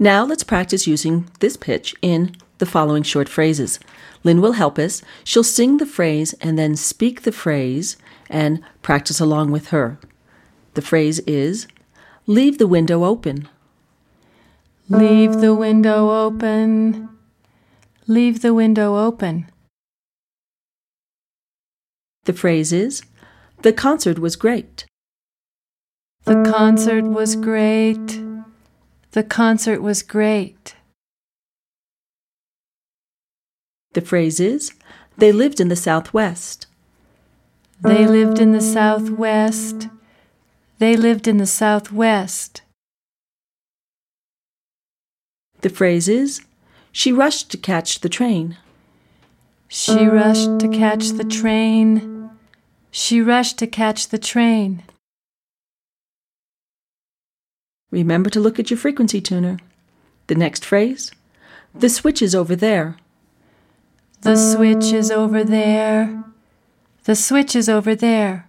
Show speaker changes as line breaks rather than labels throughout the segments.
Now let's practice using this pitch in the following short phrases. Lynn will help us. She'll sing the phrase and then speak the phrase and practice along with her. The phrase is, leave the window open.
Leave the window open. Leave the window open.
The phrase is, the concert was great.
The concert was great. The concert was great.
The phrase is, they lived in the Southwest.
They lived in the Southwest. They lived in the Southwest.
The phrase is, she rushed to catch the train.
She rushed to catch the train. She rushed to catch the train.
Remember to look at your frequency tuner. The next phrase, the switch is over there.
The switch is over there. The switch is over there.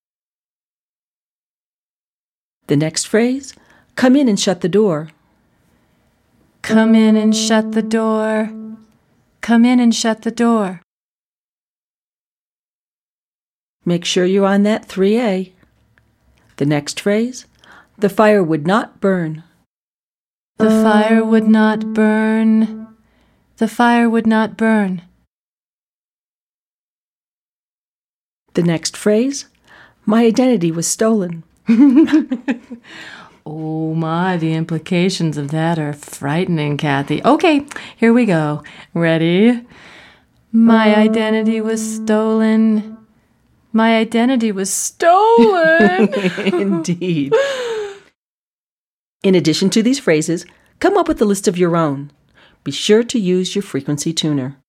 The next phrase, come in and shut the door.
Come in and shut the door. Come in and shut the door.
Make sure you're on that 3A. The next phrase, the fire would not burn.
The fire would not burn. The fire would not burn.
The next phrase, my identity was stolen.
Oh my, the implications of that are frightening, Kathy. Okay, here we go. Ready? My identity was stolen. My identity was stolen.
Indeed. In addition to these phrases, come up with a list of your own. Be sure to use your frequency tuner.